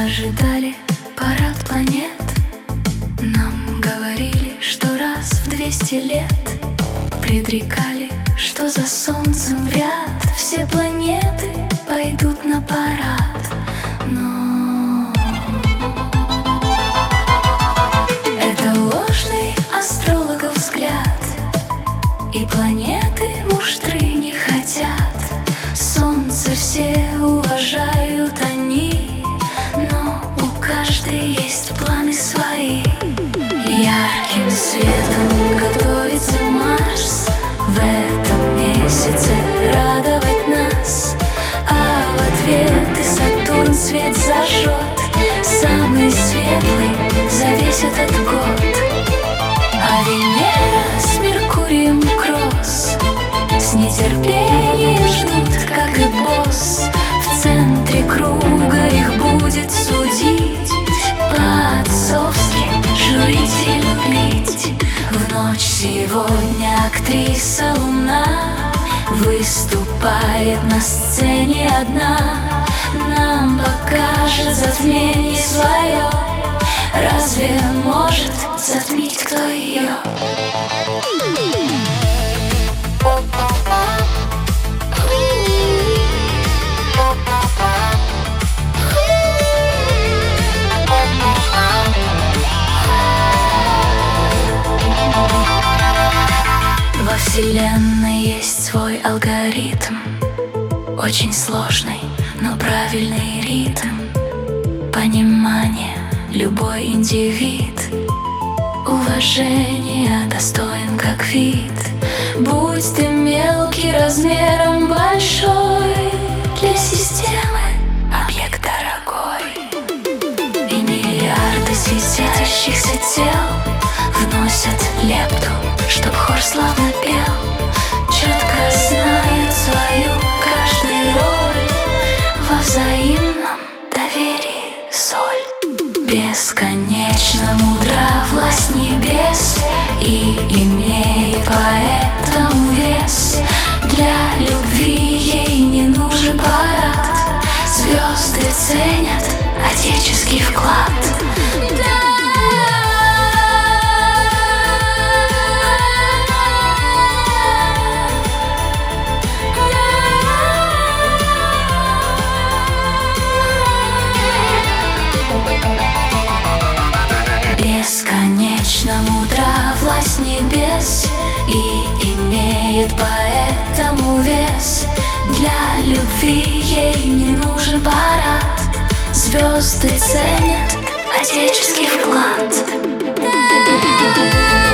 ожидали парад планет. Нам говорили, что раз в 200 лет. Предрекали, что за солнцем в ряд все планеты пойдут на парад. Но это ложный астрологов взгляд, и планеты муштры не хотят. Солнце все уважают они, но у каждой есть планы свои. Ярким светом готовится Марс в этом месяце радовать нас, а в ответ и Сатурн свет зажжет, самый светлый за весь этот год. А Венера с Меркурием кросс с нетерпением ждут, как и босс. В центре круга их будет судить, по-отцовски журить и любить. В ночь сегодня актриса Луна выступает на сцене одна. Нам покажет затмение свое. Разве может затмить кто ее? Во Вселенной есть свой алгоритм, очень сложный, но правильный ритм. Понимание любой индивид, уважение достоин как вид. Будь ты мелкий размером большой, для системы объект дорогой. И миллиарды светящихся тел вносят лепту, чтоб хор славно пел. Четко знает свою каждый роль, во взаимном доверии соль. Бесконечно мудра власть небес и имеет поэтому вес. Для любви ей не нужен парад, звезды ценят отеческий вклад. Бесконечно мудра власть небес и имеет поэтому вес. Для любви ей не нужен парад, звезды ценят отеческий вклад.